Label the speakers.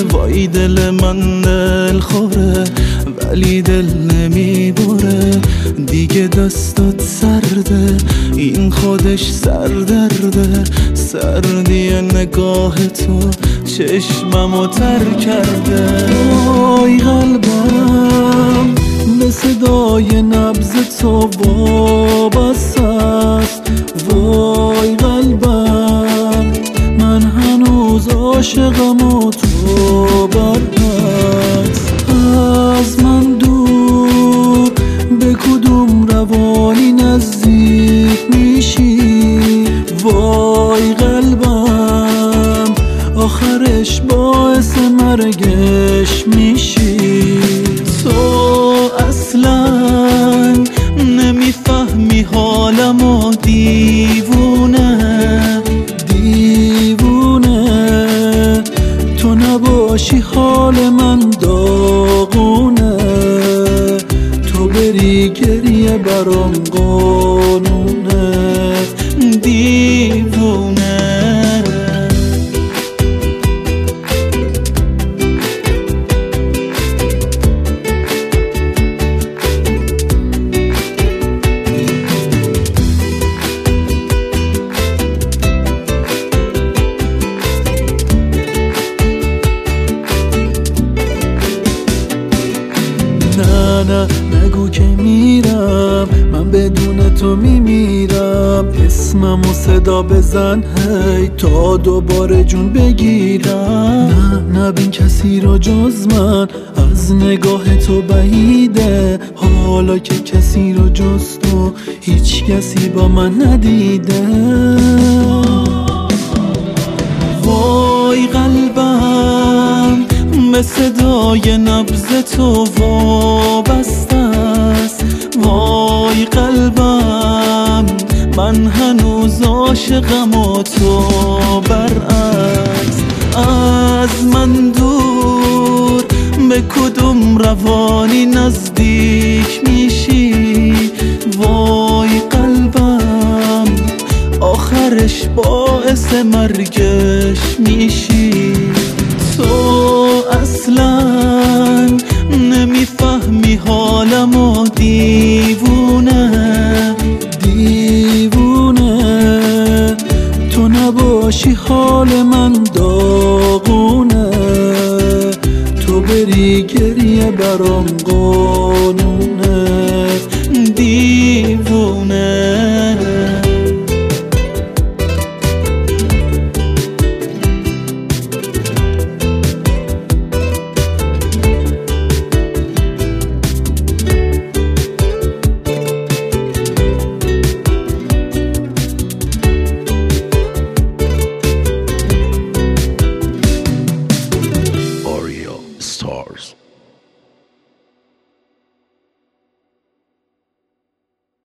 Speaker 1: وای دل من دل خوره ولی دل نمیبره دیگه، دستات سرده این خودش سردرده، سردی نگاه تو چشممو تر کرده. وای قلبم به صدای نبض تو وابسته است، وای قلبم من هنوز عاشقم و تو برعکس. از من دور به کدوم روانی نزدیک میشی، وای قلبم آخرش باعث مرگش میشی. تو اصلا نمیفهمی حالمو دیوونه دیوونه، تو نباشی حال من داغونه، تو بری گریه برام قانونه دیوونه. نه نگو که میرم، من بدون تو میمیرم، اسممو صدا بزن هی تا دوباره جون بگیرم. نه نبین کسی رو جز من، از نگاه تو بعیده، حالا که کسی رو جز تو هیچ کسی با من ندیده. وای قلبم به صدای نبض تو وابسته است، وای قلبم من هنوز عاشقم و تو برعکس. از من دور به کدوم روانی نزدیک میشی، وای قلبم آخرش باعث مرگش میشی. تو اصلا نمیفهمی حالمو دیوونه دیوونه، تو نباشی حال من داغونه، تو بری گریه برام قانونه.